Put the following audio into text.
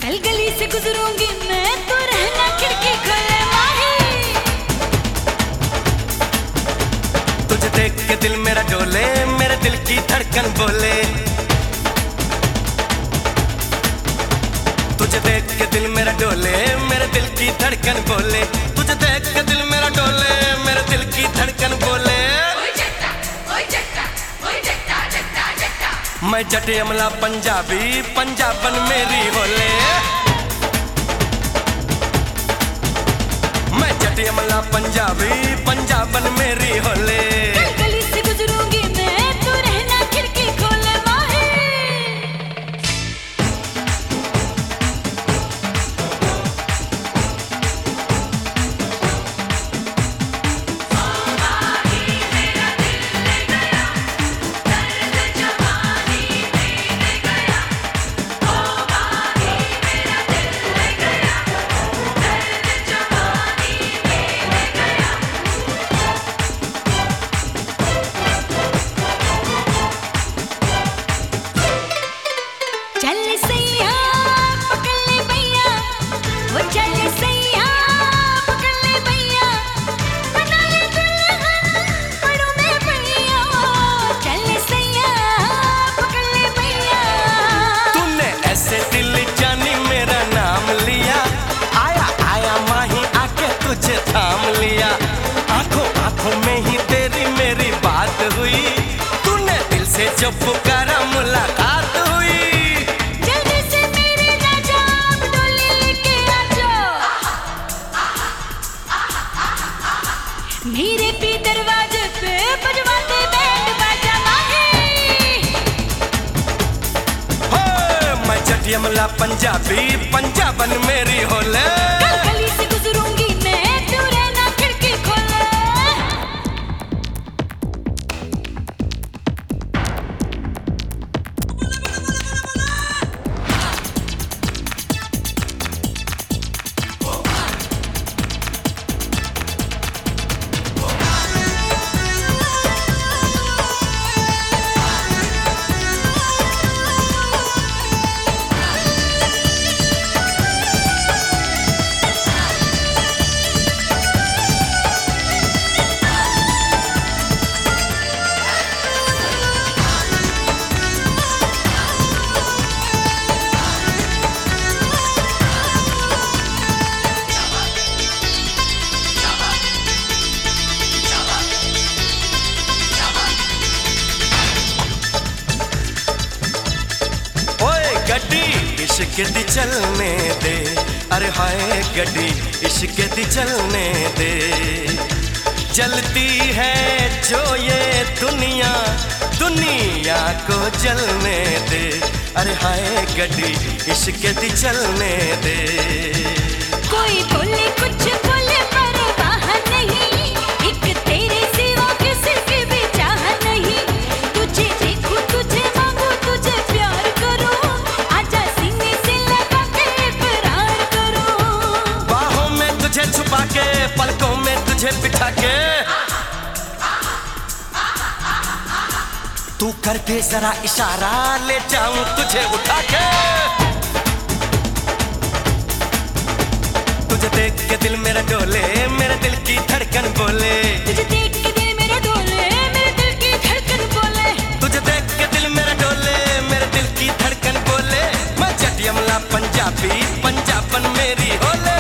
गल गली से गुजरूंगी मैं तो रहना खिड़की खोले माही। तुझे देख के दिल मेरा डोले, मेरे दिल की धड़कन बोले। तुझे देख के दिल मेरा डोले, मेरे दिल की धड़कन बोले। तुझे देख के दिल मेरा डोले, मेरे दिल की धड़कन बोले। मैं जटे अमला पंजाबी, पंजाबन मेरी होले। मैं जटे अमला पंजाबी, पंजाबन मेरी होले। गली से गुजरूंगी मैं तो रहना खिड़की खोले माही। चल सैया पकड़ ले भैया, वो चल सैया पकड़ ले भैया, बना ले दुल्हन पड़ों में भैया। चल सैया पकड़ ले भैया। तूने ऐसे दिल जानी मेरा नाम लिया, आया आया माही आके तुझे थाम लिया। आंखों आंखों में ही तेरी मेरी बात हुई, तूने दिल से जो पुकारा मुलाकात हुई। जल्दी से मेरे राजा आप डोली लेके आ जाओ, मेरे भी दरवाजे पे बजवाते बैंड बाजा माही। हो मैं जटी अमला पंजाबी, पंजाबन मेरी होले। गली से गुजरूंगी मैं तू रहना खिड़की खोले। गड्डी इश्क दी चलने दे, अरे हाय गड्डी इश्क दी चलने दे। जलती है जो ये दुनिया, दुनिया को जलने दे। अरे हाय गड्डी इश्क दी चलने दे। कोई बोले कुछ बोले परवाह नहीं, एक तेरे सिवा किसी की भी चाह नहीं। तुझे देखूं तुझे मांगू तुझे प्यार करूं, आजा सीने से लगा के इकरार करूं। बाहों में तुझे छुपा के, पलकों में तुझे बिठा के, तू कर दे जरा इशारा, ले जाऊं तुझे उठा के। तुझे देख के दिल मेरा डोले, मेरे दिल की धड़कन बोले। तुझे देख के दिल मेरा डोले, मेरे दिल की धड़कन बोले। तुझे देख के दिल मेरा डोले, मेरे दिल की धड़कन बोले। मैं जटी अमला पंजाबी, पंजाबन मेरी होले।